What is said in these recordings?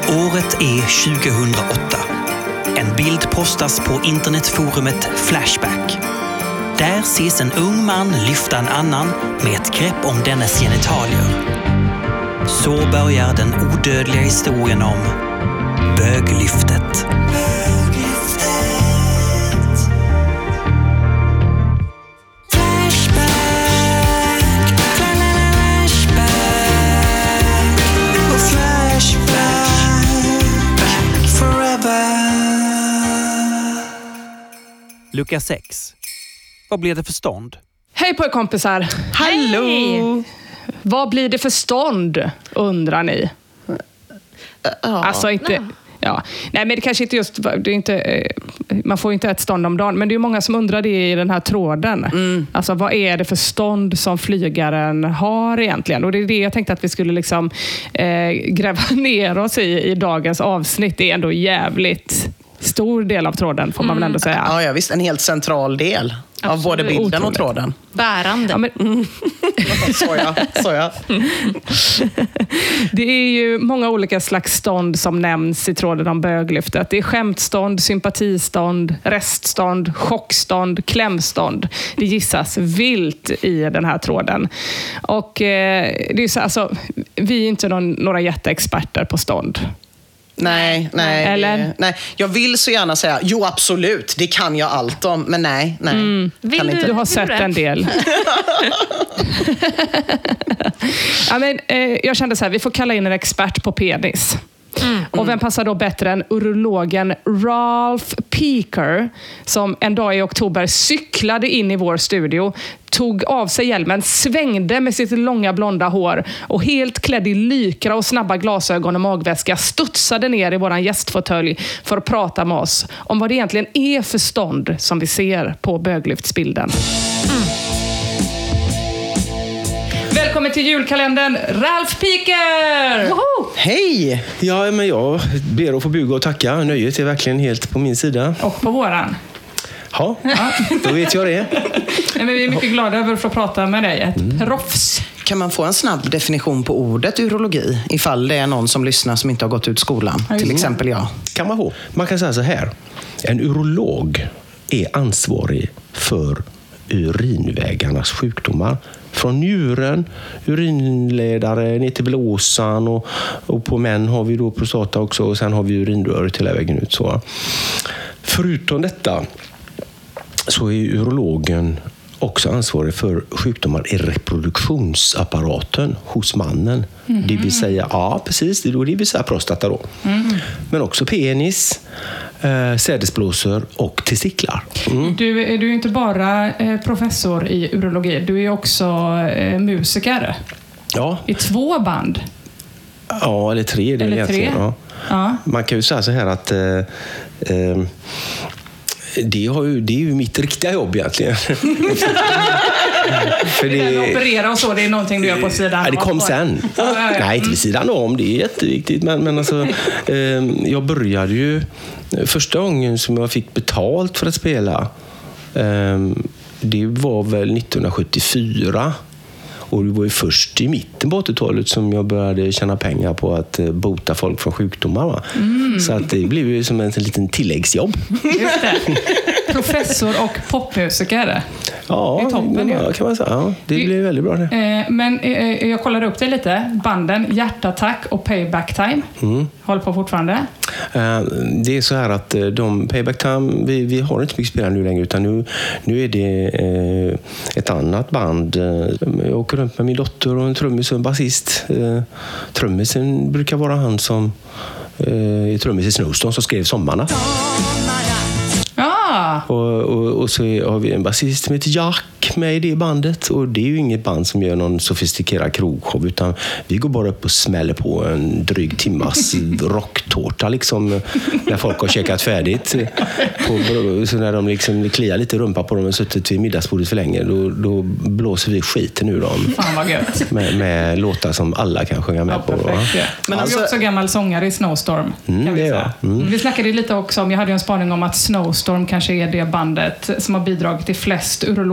Året är 2008. En bild postas på internetforumet Flashback. Där ses en ung man lyfta en annan med ett grepp om dennes genitalier. Så börjar den odödliga historien om böglyftet. Lucka 6. Vad blir det för stånd? Hej på er kompisar! Hallå! Hej. Vad blir det för stånd, undrar ni? Ja. Alltså inte... Ja. Nej, men det kanske inte just... Det är inte, man får ju inte ett stånd om dagen. Men det är ju många som undrar det i den här tråden. Alltså, vad är det för stånd som flygaren har egentligen? Och det är det jag tänkte att vi skulle liksom, gräva ner oss i dagens avsnitt. Det är ändå jävligt stor del av tråden, får man väl ändå säga. Ja, visst. En helt central del av både bilden Otroligt. och tråden. Bärande. Ja, men, Så ja. det är ju många olika slags stånd som nämns i tråden om böglyftet. Det är skämtstånd, sympatistånd, reststånd, chockstånd, klämstånd. Det gissas vilt i den här tråden. Och det är så, alltså, vi är inte några jätteexperter på stånd. Nej. Eller? Nej. Jag vill så gärna säga, jo absolut, det kan jag allt om. Men nej. Vill Kan du, inte. Du har sett en del. Ja, men, jag kände så här, vi får kalla in en expert på penis. Och vem passar då bättre än urologen Ralph Peaker, som en dag i oktober cyklade in i vår studio, tog av sig hjälmen, svängde med sitt långa blonda hår och helt klädd i lykra och snabba glasögon och magväska studsade ner i våran gästfåtölj för att prata med oss om vad det egentligen är för stånd som vi ser på böglyftsbilden. Välkommen till julkalendern, Ralph Peaker! Woho! Hej! Ja, men jag ber att få buga och tacka. Nöjet är verkligen helt på min sida. Och på våran. Ja, då vet jag det. Nej, men vi är mycket glada över att få prata med dig. Ett proffs. Kan man få en snabb definition på ordet urologi ifall det är någon som lyssnar som inte har gått ut skolan? Till exempel jag. Kan man få. Man kan säga så här. En urolog är ansvarig för urinvägarnas sjukdomar. Från njuren, urinledare, ner till blåsan och på män har vi då prostata också och sen har vi urinröret hela vägen ut. Så. Förutom detta så är urologen också ansvarig för sjukdomar i reproduktionsapparaten hos mannen. Det vill säga, ja precis, det vill säga prostata då. Men också penis, sädesblåsor och testiklar. Du är ju inte bara professor i urologi, du är också musiker. Ja. I 2 band. Ja, eller 3. Det är Eller egentligen. 3. Ja. Ja. Man kan ju säga så här att det är ju mitt riktiga jobb egentligen. För det operera och så, det är någonting du gör på sidan. Ja, det kom sen. Nej, inte vid sidan om, det är jätteviktigt. Men alltså, jag började ju första gången som jag fick betalt för att spela. Det var väl 1974. Och det var ju först i mitten på 80-talet som jag började tjäna pengar på att bota folk från sjukdomar. Va? Så att det blev ju som en liten tilläggsjobb. Just det. Professor och popmusiker. Ja, det är toppen, ja, kan man säga. Ja, det blev väldigt bra det. Men jag kollade upp det lite. Banden Hjärtattack och Payback Time. Håller på fortfarande. Det är så här att Payback Time, vi har inte mycket spelare nu längre, utan nu är det ett annat band. Jag åker runt med min dotter och en trummis och en basist. Trummisen brukar vara han som är trummis i Snowstorm som skrev Sommarna. Och så har vi en basist som heter Jack med i det bandet. Och det är ju inget band som gör någon sofistikerad krogshow, utan vi går bara upp och smäller på en dryg timmas rocktårta liksom, när folk har käkat färdigt. Så när de liksom kliar lite rumpa på dem och suttit vid middagsbordet för länge, då blåser vi skiten ur dem. Fan vad gött. Med låtar som alla kan sjunga med på. Perfekt, ja. Men alltså, du är också gammal sångare i Snowstorm. Kan vi säga. Vi snackade lite också om, jag hade ju en spaning om att Snowstorm kanske är det bandet som har bidragit till flest urologiska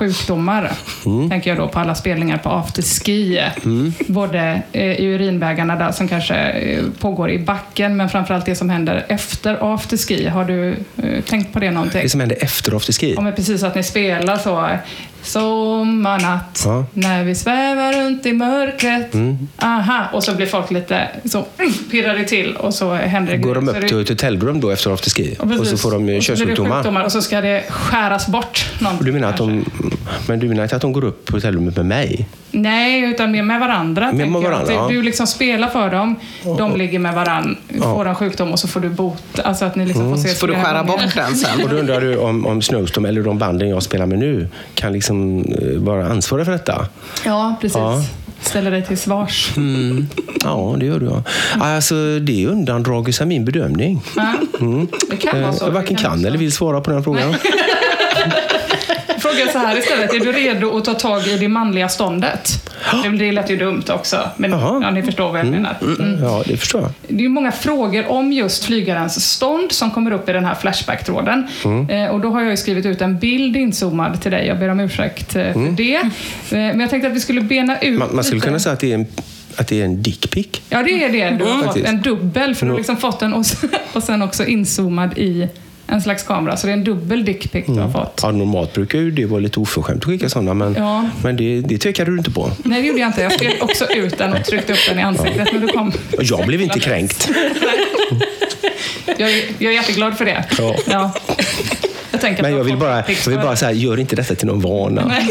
sjukdomar. Tänker jag då på alla spelningar på afterski. Både i urinvägarna där som kanske pågår i backen, men framförallt det som händer efter afterski. Har du tänkt på det någonting? Det som händer efter afterski? Ja, men precis, att ni spelar så. Sommarnatt, när vi svävar runt i mörkret. Aha, och så blir folk lite så pirrade till och så händer det. Går de upp till ett hotellrum då efter afterski? Och så får de könssjukdomar. Och så ska det skäras bort någonting. Du menar att de går upp på hotellrummet med mig? Nej, utan med varandra. Med varandra, du liksom spelar för dem, de ligger med varandra, får en sjukdom och så får du bot. Alltså att ni liksom får se. Så får du skära bort den sen. Och då undrar du om Snowstorm eller de banden jag spelar med nu kan liksom vara ansvariga för detta? Ja, precis. Ja. Ställer dig till svars. Ja, det gör du. Ja. Alltså, det undandrar sig min bedömning. Det kan vara så. Jag varken kan eller vill svara på den frågan. Fråga så här istället. Är du redo att ta tag i det manliga ståndet? Det lät ju dumt också. Men ni förstår vad jag menar. Ja, det förstår jag. Det är ju många frågor om just flygarens stånd som kommer upp i den här Flashback-tråden. Och då har jag ju skrivit ut en bild inzoomad till dig. Jag ber om ursäkt för det. Men jag tänkte att vi skulle bena ut man skulle kunna säga att det är en dickpic. Ja, det är det. Du har fått en dubbel. För du har liksom fått en och sen också inzoomad i en slags kamera, så det är en dubbel dickpic du har fått. Ja, normalt brukar ju det vara lite oförskämt att skicka sådana, men det tvekade du inte på. Nej, det gjorde jag inte. Jag skrev också ut den och tryckte upp den i ansiktet när du kom. Jag blev inte kränkt. Jag är jätteglad för det. Ja. Men jag vill bara säga, gör inte detta till någon vana. Nej.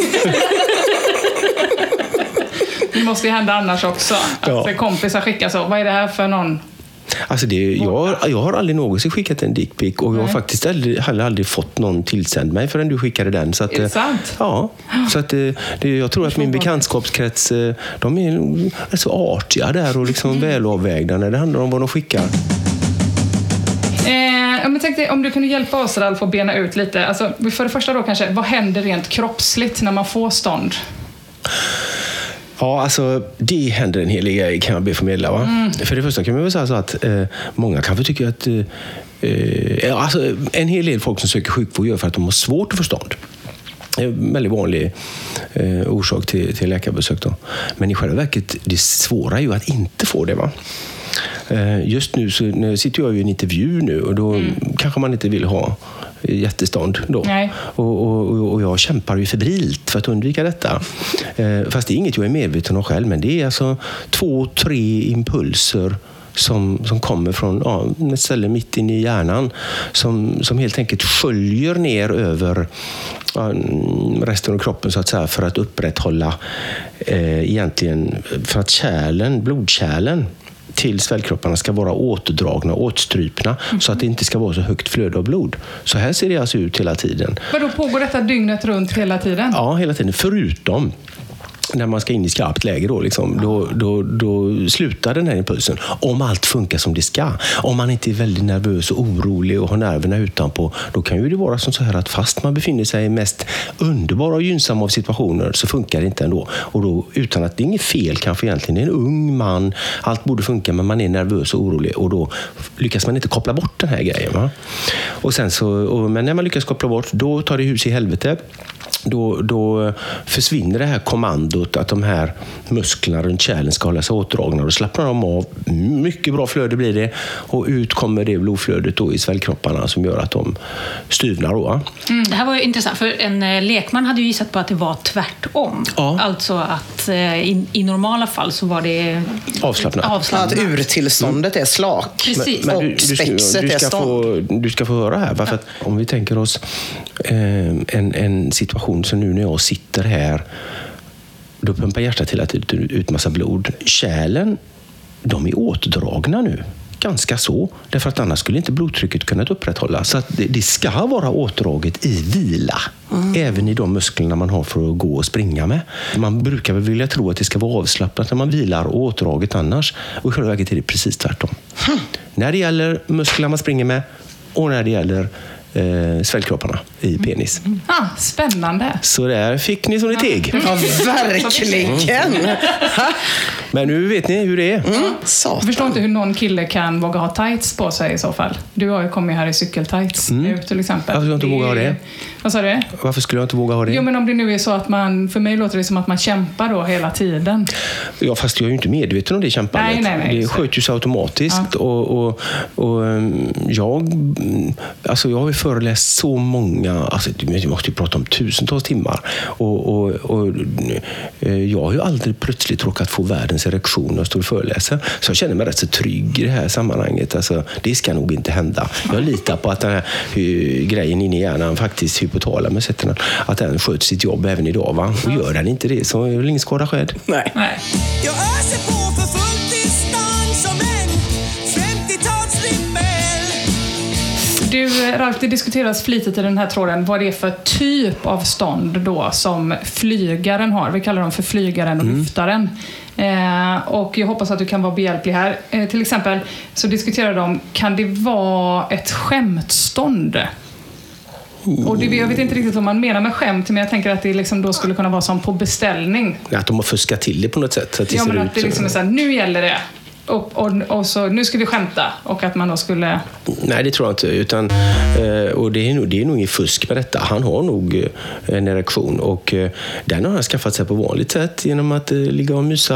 Det måste ju hända annars också. Att kompisar skickar så. Vad är det här för någon? Alltså jag har aldrig någonsin skickat en dickpic och jag har faktiskt aldrig fått någon tillsänd mig förrän du skickade den. Så att, är det sant? Ja, så att jag tror att min bekantskapskrets, de är så artiga där och liksom välavvägda när det handlar om vad de skickar. Jag tänkte om du kunde hjälpa oss att få bena ut lite. Alltså, för det första då kanske, vad händer rent kroppsligt när man får stånd? Ja, alltså det händer en hel del grejer kan jag be förmedla. Va? För det första kan man väl säga så att många kanske tycker att alltså, en hel del folk som söker sjukvård gör för att de har svårt att få stånd. Det är en väldigt vanlig orsak till läkarbesök då. Men i själva verket, det svåra är ju att inte få det, va? Just nu så sitter jag i en intervju nu och då kanske man inte vill ha jättestånd då. Och jag kämpar ju febrilt för att undvika detta. Fast det är inget jag är medveten om själv, men det är alltså 2-3 impulser som kommer från ett ställe mitt in i hjärnan som helt enkelt sköljer ner över resten av kroppen så att säga, för att upprätthålla egentligen för att blodkärlen till svällkropparna ska vara återdragna och åtstrypna så att det inte ska vara så högt flöde av blod. Så här ser det alltså ut hela tiden. Vadå, pågår detta dygnet runt hela tiden? Ja, hela tiden. Förutom när man ska in i skarpt läge då, liksom, då slutar den här impulsen. Om allt funkar som det ska. Om man inte är väldigt nervös och orolig och har nerverna utanpå, då kan ju det vara som så här att fast man befinner sig i mest underbara och gynnsamma av situationer så funkar det inte ändå. Och då, utan att det är inget fel kanske egentligen, det är en ung man, allt borde funka, men man är nervös och orolig och då lyckas man inte koppla bort den här grejen. Va? Och sen men när man lyckas koppla bort, då tar det hus i helvete. Då försvinner det här kommandot att de här musklerna runt kärlen ska hålla sig åtdragna och slappnar de av. Mycket bra flöde blir det och ut kommer det blodflödet då i svällkropparna som gör att de styvnar då. Det här var ju intressant, för en lekman hade ju gissat på att det var tvärtom. Ja. Alltså att i normala fall så var det avslappnat. Att urtillståndet är slak. Precis. Men och spexet är stånd. Du ska få höra här. För att om vi tänker oss en situation så nu när jag sitter här, då pumpar hjärtat till att ut massa blod. Kärlen, de är åtdragna nu. Ganska så. Därför att annars skulle inte blodtrycket kunna upprätthållas. Så att det ska vara åtdraget i vila. Även i de musklerna man har för att gå och springa med. Man brukar väl vilja tro att det ska vara avslappnat när man vilar och åtdraget annars. Och i själva verket är det precis tvärtom. När det gäller musklerna man springer med och när det gäller svällkropparna i penis. Spännande. Så där fick ni som ni teg. Ja, verkligen. Men nu vet ni hur det är. Jag förstår inte hur någon kille kan våga ha tights på sig i så fall. Du har ju kommit här i cykeltights nu till exempel. Varför skulle jag inte våga ha det? Vad sa du? Varför skulle jag inte våga ha det? Jo, men om det nu är så att för mig låter det som att man kämpar då hela tiden. Ja, fast jag är ju inte medveten om det kämpandet. Nej, det sköts ju så automatiskt. Ja. Och jag har ju föreläst så många, jag måste ju prata om tusentals timmar. Och jag har ju aldrig plötsligt råkat få världens erektion och står och föreläser. Så jag känner mig rätt så trygg i det här sammanhanget. Alltså, det ska nog inte hända. Jag litar på att den här grejen inne i hjärnan, faktiskt hypotalamus, att den sköter sitt jobb även idag. Va? Och gör den inte det så är väl ingen skada skedd. Nej. Jag öser på för full distans som en 50-talsrimmel. Du, Ralf, det diskuteras flitigt i den här tråden vad det är för typ av stånd då som flygaren har. Vi kallar dem för flygaren och lyftaren. Och jag hoppas att du kan vara behjälplig här. Till exempel så diskuterar de, kan det vara ett skämtstånd? Och jag vet inte riktigt vad man menar med skämt, men jag tänker att det liksom då skulle kunna vara som på beställning. Att de har fuskat till det på något sätt. Så att det men att det liksom är så här, nu gäller det. Och så nu ska vi skämta. Och att man då skulle... Nej, det tror jag inte. Och det är nog ingen fusk med detta. Han har nog en erektion. Och den har han skaffat sig på vanligt sätt. Genom att ligga och mysa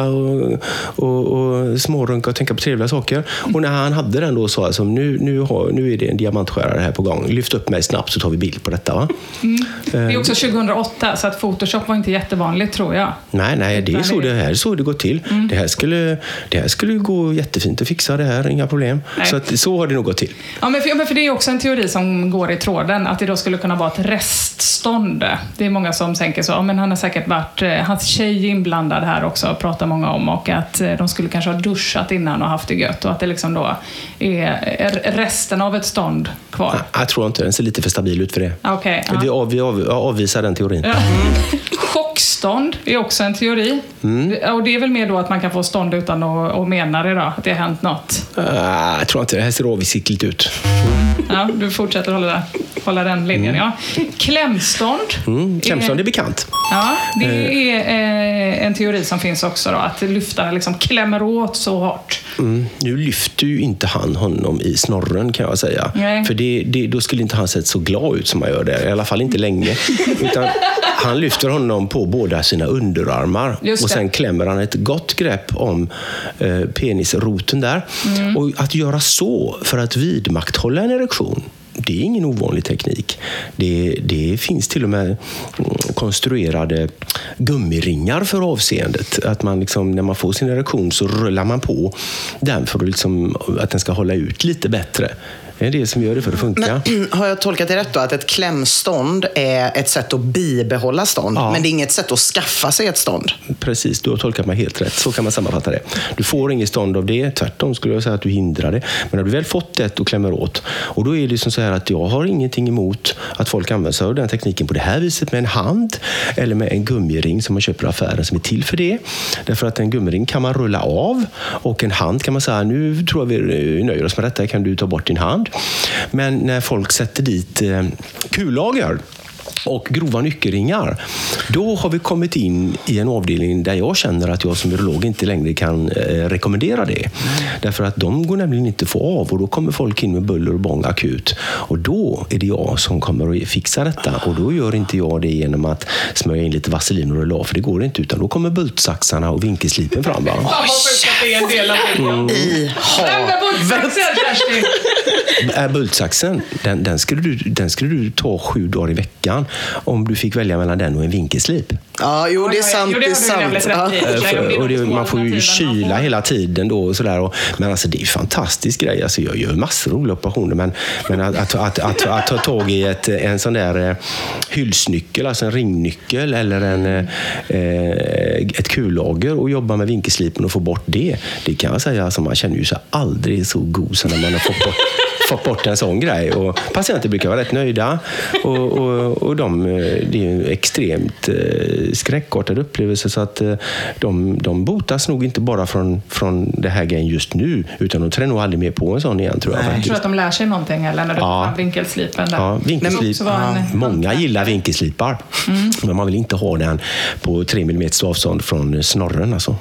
och smårunka och tänka på trevliga saker. Och när han hade den då så alltså, nu är det en diamantskärare här på gång. Lyft upp mig snabbt så tar vi bild på detta, va? Det är också 2008, så att Photoshop var inte jättevanligt, tror jag. Nej, det är så det går till. Det här skulle gå jättefint att fixa det här, inga problem. Så har det nog gått till. Ja, men för det är också en teori som går i tråden, att det då skulle kunna vara ett reststånd. Det är många som tänker så, men han har säkert varit, hans tjej inblandad här också, pratar många om, och att de skulle kanske ha duschat innan och haft det gött, och att det liksom då är resten av ett stånd kvar. Jag tror inte, den ser lite för stabil ut för det. Okay, vi avvisar den teorin. Ja. Chockstånd är också en teori. Och det är väl mer då att man kan få stånd utan att mena det då, att det har hänt något. Jag tror inte, det här ser avsiktligt ut. Ja, du fortsätter hålla den linjen, ja. Klämstånd. Klämstånd är bekant. Ja, det är en teori som finns också då, att lyftarna liksom klämmer åt så hårt. Nu lyfter ju inte han honom i snorren, kan jag säga. Nej. För då skulle inte han sett så glad ut som han gör det. I alla fall inte länge. Utan han lyfter honom på båda sina underarmar. Och sen klämmer han ett gott grepp om penisroten där. Och att göra så för att vidmakthålla en erektion, det är ingen ovanlig teknik. Det finns till och med konstruerade gummiringar för avseendet. Att man liksom, när man får sin erektion så rullar man på den för att, liksom, att den ska hålla ut lite bättre. Det är det som gör det för att funka. Men, har jag tolkat det rätt då? Att ett klämstånd är ett sätt att bibehålla stånd. Ja. Men det är inget sätt att skaffa sig ett stånd. Precis, du har tolkat mig helt rätt. Så kan man sammanfatta det. Du får inget stånd av det. Tvärtom skulle jag säga att du hindrar det. Men när du väl fått det och klämmer åt. Och då är det som så här att jag har ingenting emot att folk använder sig av den tekniken på det här viset med en hand. Eller med en gummiring som man köper i affären som är till för det. Därför att en gummiring kan man rulla av. Och en hand kan man säga, nu tror jag vi nöjer oss med detta. Kan du ta bort din hand? Men när folk sätter dit kullager och grova nyckelringar, då har vi kommit in i en avdelning där jag känner att jag som urolog inte längre kan rekommendera det. Därför att de går nämligen inte få av, och då kommer folk in med buller och bång akut. Och då är det jag som kommer att fixa detta, och då gör inte jag det genom att smörja in lite vaselin och rulla av, för det går inte, utan då kommer bultsaxarna och vinkelslipen fram. Bultsaxen, den skulle du ta 7 dagar i veckan om du fick välja mellan den och en vinkelslip. Ja, jo, det är sant. Det är sant. Man får ju kyla hela tiden då och sådär. Men alltså, det är ju en fantastisk grej. Alltså, jag gör massor av olika operationer, men att ta tag i en sån där hylsnyckel, alltså en ringnyckel eller ett kullager och jobba med vinkelslipen och få bort det kan jag säga, alltså, man känner ju sig aldrig så god som när man har fått bort en sån grej. Och patienter brukar vara rätt nöjda, och det är ju extremt skräckartad upplevelse, så att de botas nog inte bara från det här grejen just nu, utan de tränar nog aldrig mer på en sån igen, tror jag. Jag tror att de lär sig någonting, eller när du tar vinkelslipen där. Ja, vinkelslip. Många gillar vinkelslipar, men man vill inte ha den på 3 mm avstånd från snorren. Alltså. Nej,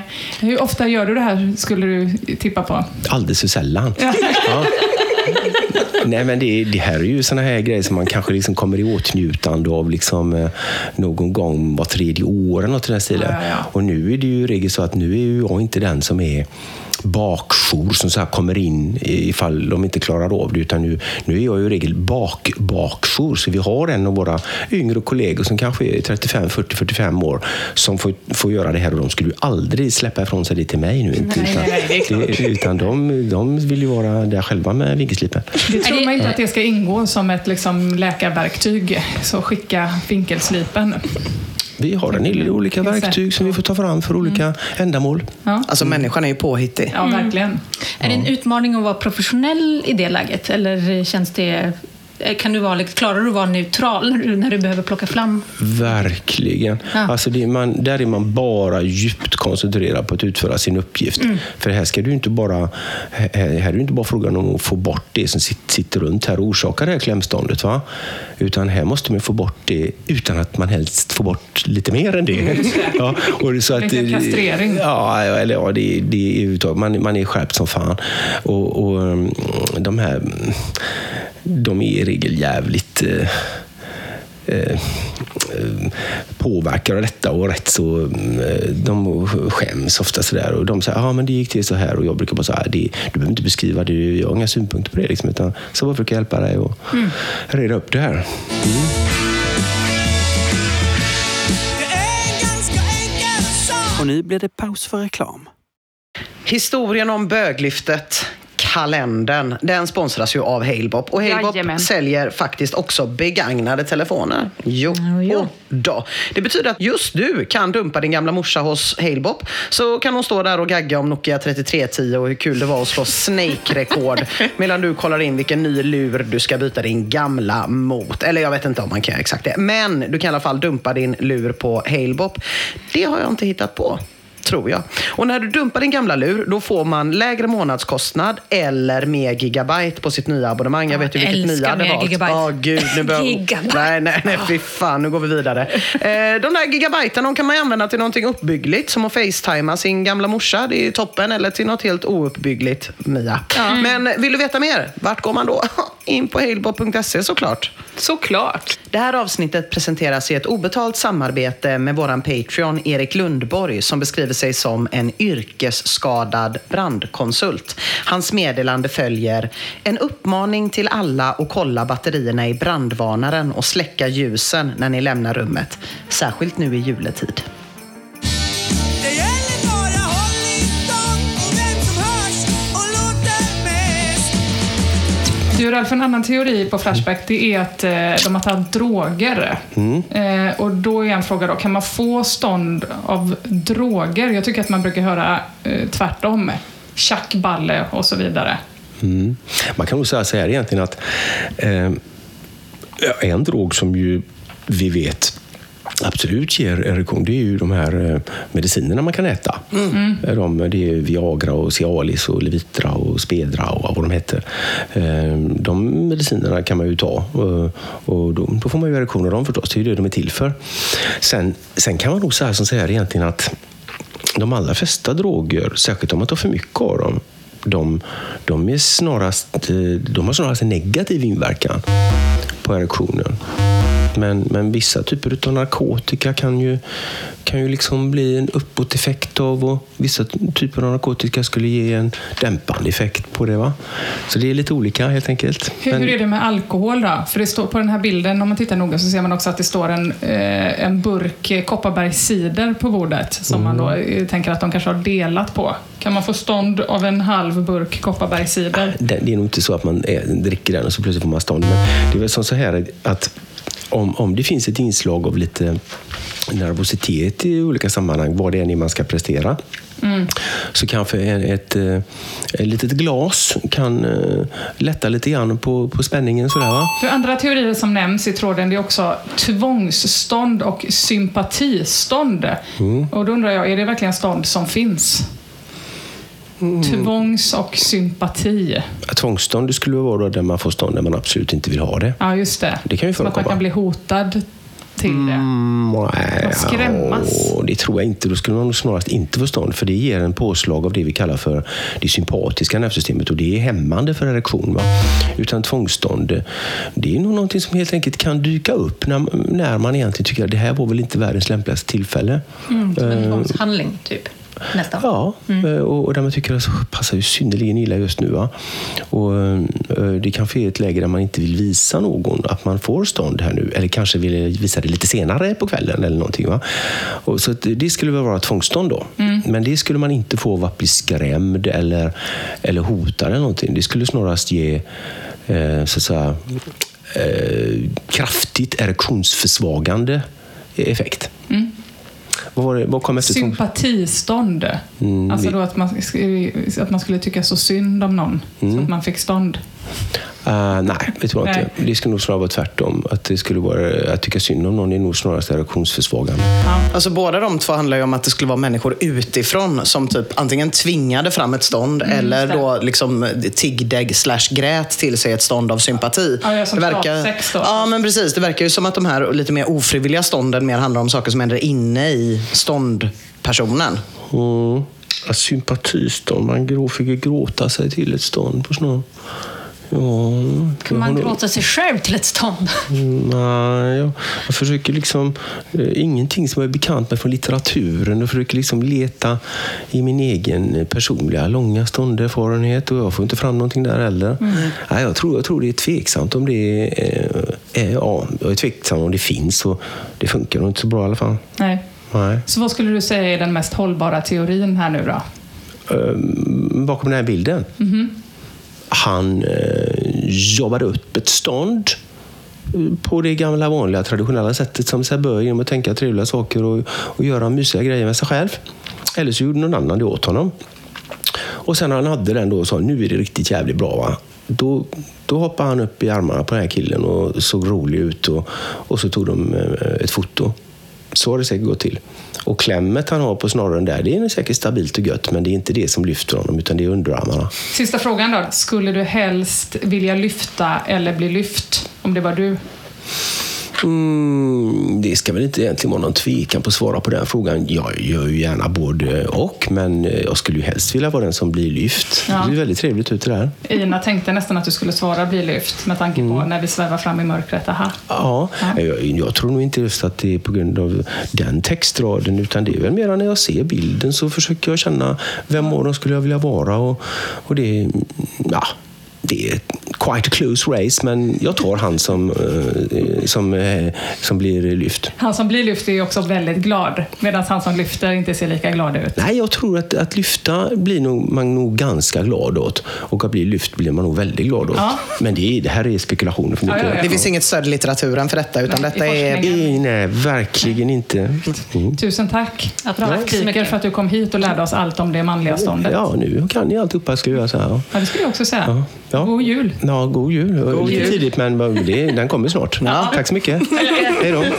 Hur ofta gör du det här, skulle du tippa på? Alldeles för sällan. Ja. Nej, men det här är ju såna här grejer som man kanske liksom kommer i åtnjutande av liksom, någon gång var 3:e år eller något i den stilen. Ja. Och nu är det ju regel så att nu är ju jag inte den som är bakjour som så här kommer in ifall de inte klarar av det, utan nu är jag ju i regel bakjour, så vi har en av våra yngre kollegor som kanske är 35, 40, 45 år som får göra det här, och de skulle ju aldrig släppa ifrån sig det till mig nu inte, utan de vill ju vara där själva med vinkelslipen. Det tror man inte att det ska ingå som ett liksom läkarverktyg, så skicka vinkelslipen. Vi har en del olika verktyg som vi får ta fram för olika ändamål. Ja. Alltså människan är ju påhittig. Ja, verkligen. Är det en utmaning att vara professionell i det läget? Eller känns det... klarar du att vara neutral när du behöver plocka fram? Verkligen. Ja. Alltså där är man bara djupt koncentrerad på att utföra sin uppgift. För här ska du inte bara här är det inte bara frågan om att få bort det som sitter runt här och orsakar det här klämståndet, va? Utan här måste man få bort det utan att man helst får bort lite mer än det. Ja, och så att lite kastrering. Ja, eller ja, det är man är skärpt som fan. Och de här, de är i regel jävligt påverkar av detta, och rätt så de skäms ofta sådär, och de säger men det gick till så här, och jag brukar bara säga du behöver inte beskriva det, jag har inga synpunkter på det liksom, utan så bara försöka hjälpa dig och reda upp det här. Och nu blir det paus för reklam. Historien om böglyftet, kalendern, den sponsras ju av Halebop. Och Halebop säljer faktiskt också begagnade telefoner. Jo. Då. Det betyder att just du kan dumpa din gamla morsa hos Halebop. Så kan hon stå där och gagga om Nokia 3310 och hur kul det var att slå Snake-rekord medan du kollar in vilken ny lur du ska byta din gamla mot. Eller jag vet inte om man kan exakt det. Men du kan i alla fall dumpa din lur på Halebop. Det har jag inte hittat på, tror jag. Och när du dumpar din gamla lur, då får man lägre månadskostnad eller mer gigabyte på sitt nya abonnemang. Jag vet ju vilket nya det var. Gud, nu börjar... Nej, fy fan, nu går vi vidare. De där gigabyten, de kan man använda till någonting uppbyggligt, som att facetima sin gamla morsa. Det är toppen. Eller till något helt ouppbyggligt, Mia. Men vill du veta mer? Vart går man då? In på halebop.se såklart. Det här avsnittet presenteras i ett obetalt samarbete med våran Patreon Erik Lundborg, som beskriver sig som en yrkesskadad brandkonsult. Hans meddelande följer: en uppmaning till alla att kolla batterierna i brandvarnaren och släcka ljusen när ni lämnar rummet. Särskilt nu i juletid. Du, Ralf, en annan teori på Flashback, det är att de har tagit droger. Och då är en fråga då, kan man få stånd av droger? Jag tycker att man brukar höra tvärtom. Tjackballe och så vidare. Man kan nog säga så här egentligen att en drog som ju vi vet absolut ger erektion, det är ju de här medicinerna man kan äta. Det är Viagra och Cialis och Levitra och Spedra och vad de heter. De medicinerna kan man ju ta, och då får man ju erektion av dem förstås. Det är det de är till för. Sen kan man nog säga som säger egentligen att de allra flesta droger, särskilt om man tar för mycket av dem, de har snarast en negativ inverkan på erektionen. Men vissa typer av narkotika kan ju liksom bli en uppåteffekt av, och vissa typer av narkotika skulle ge en dämpande effekt på det, va? Så det är lite olika helt enkelt. Hur är det med alkohol då? För det står på den här bilden, om man tittar noga, så ser man också att det står en burk Kopparbergscider på bordet som man då tänker att de kanske har delat på. Kan man få stånd av en halv burk Kopparbergscider? Det är nog inte så att man dricker den och så plötsligt får man stånd. Men det är väl så här att om det finns ett inslag av lite nervositet i olika sammanhang, vad det är man ska prestera, så kanske ett litet glas kan lätta lite grann på spänningen. Sådär, va? För andra teorier som nämns i tråden, det är också tvångsstånd och sympatistånd. Och då undrar jag, är det verkligen stånd som finns? Tvångs- och sympati. Tvångsstånd, det skulle vara där man får stånd när man absolut inte vill ha det. Ja, just det. Det kan ju förekomma. Att man kan bli hotad till det? Nej, skrämmas? Det tror jag inte. Då skulle man snarast inte få stånd, för det ger en påslag av det vi kallar för det sympatiska nervsystemet, och det är hämmande för erektion. Va? Utan tvångsstånd, det är nog någonting som helt enkelt kan dyka upp när man egentligen tycker att det här var väl inte världens lämpligaste tillfälle. Som en tvångshandling, typ. Nästan. Ja, och där man tycker att det passar ju synnerligen illa just nu. Va? Och det kan få ett läge där man inte vill visa någon att man får stånd här nu, eller kanske vill visa det lite senare på kvällen eller någonting. Va? Och så det skulle väl vara ett tvångsstånd då. Men det skulle man inte få att bli skrämd eller hotad eller någonting. Det skulle snarast ge så att säga, kraftigt erektionsförsvagande effekt. Vad kom efter sympatistånd. Alltså då att man skulle tycka så synd om någon, så att man fick stånd. Nej, det tror jag inte. Det skulle nog snarare vara tvärtom. Att det skulle vara att tycka synd om någon är nog snarare erektionsförsvagande. Ja. Alltså båda de två handlar ju om att det skulle vara människor utifrån som typ antingen tvingade fram ett stånd eller då liksom tiggdägg/grät till sig ett stånd av sympati. Ja, som det verkar, sex då. Ja, men precis. Det verkar ju som att de här lite mer ofrivilliga stånden mer handlar om saker som händer inne i ståndpersonen. Sympatistånd. Man fick gråta sig till ett stånd på snart. Ja, kan man gråta sig själv till ett stånd? Nej, jag försöker liksom ingenting som är bekant med från litteraturen. Jag försöker liksom leta i min egen personliga långa stånderfarenhet, och jag får inte fram någonting där heller. Nej, jag tror det är tveksamt om det är jag är tveksam om det finns, och det funkar nog inte så bra i alla fall. Nej. Så vad skulle du säga är den mest hållbara teorin här nu då? Bakom den här bilden? Han jobbade upp ett stånd på det gamla vanliga traditionella sättet som sig bör, genom att tänka trevliga saker och göra mysiga grejer med sig själv. Eller så gjorde någon annan det åt honom. Och sen när han hade den då och sa, nu är det riktigt jävligt bra, va? Då hoppade han upp i armarna på den här killen och såg rolig ut, och så tog de ett foto. Så har det säkert gått till. Och klämmet han har på snorren där, det är säkert stabilt och gött, men det är inte det som lyfter honom, utan det är underarmarna. Sista frågan då. Skulle du helst vilja lyfta eller bli lyft, om det var du? Det ska väl inte egentligen vara någon tvekan på att svara på den frågan. Jag gör ju gärna både och, men jag skulle ju helst vilja vara den som blir lyft. Ja. Det ser väldigt trevligt ut det där. Ina tänkte nästan att du skulle svara bli lyft, med tanke på när vi svävar fram i mörkret. Ja. Jag tror nog inte just att det är på grund av den textraden, utan det är väl mer när jag ser bilden så försöker jag känna vem av dem skulle jag vilja vara, och det är quite a close race, men jag tar han som blir lyft. Han som blir lyft är ju också väldigt glad, medan han som lyfter inte ser lika glad ut. Nej, jag tror att lyfta blir man nog ganska glad åt, och att bli lyft blir man nog väldigt glad åt. Ja. Men det här är spekulationer för mycket. Det finns inget stöd i litteraturen för detta, utan detta är... Nej, verkligen inte. Tusen tack för att du kom hit och lärde oss allt om det manliga ståndet. Ja, nu kan ni allt uppa, skulle jag säga. Ja, det skulle jag också säga. Ja. God jul. Ja, god jul. Lite tidigt, men den kommer snart. Ja. Tack så mycket. Hej då.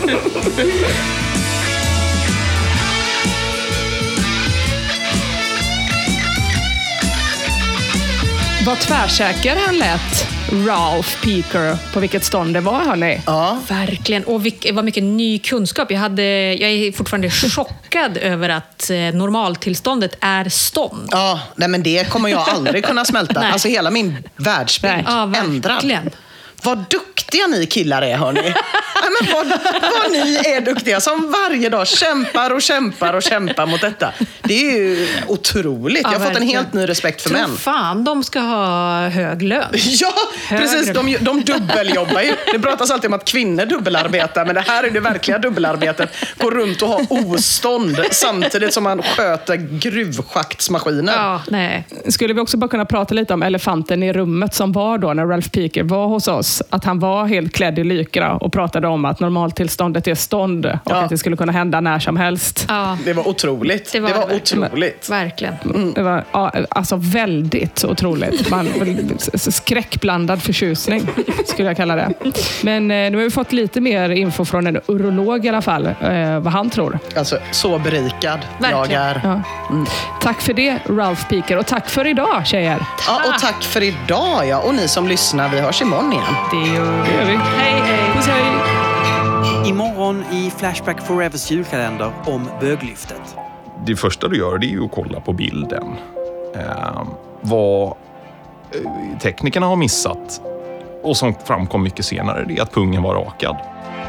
Vad tvärsäker han lät, Ralph Peaker, på vilket stånd det var, hörni. Ja. Verkligen. Och vad mycket ny kunskap. Jag är fortfarande chockad över att normaltillståndet är stånd. Ja, nej, men det kommer jag aldrig kunna smälta. Alltså hela min världsbild ändrad. Vad duktiga ni killar är, hörni. Men vad ni är duktiga som varje dag kämpar mot detta. Det är ju otroligt. Jag har fått en helt ny respekt för män. Fan, de ska ha hög lön. Ja, precis. De dubbeljobbar ju. Det pratas alltid om att kvinnor dubbelarbetar, men det här är det verkliga dubbelarbetet. Gå runt och ha ostånd samtidigt som man sköter gruvschaktsmaskiner. Ja, nej. Skulle vi också bara kunna prata lite om elefanten i rummet som var då när Ralph Peaker var hos oss? Att han var helt klädd i lykra och pratade om att normaltillståndet är stånd och att det skulle kunna hända när som helst. Ja. Det var otroligt. Det var otroligt. Verkligen. Det var alltså väldigt otroligt. Skräckblandad förtjusning skulle jag kalla det. Men nu har vi fått lite mer info från en urolog i alla fall, vad han tror. Alltså så berikad jag är. Ja. Tack för det, Ralph Peaker, och tack för idag, tjejer. Ja, och tack för idag, ja. Och ni som lyssnar, vi hörs imorgon igen. Det gör vi. Hej, hej. Puss, hej. Imorgon imorgon i Flashback Forevers julkalender om böglyftet. Det första du gör, det är ju att kolla på bilden. Vad teknikerna har missat och som framkom mycket senare, det är att pungen var rakad.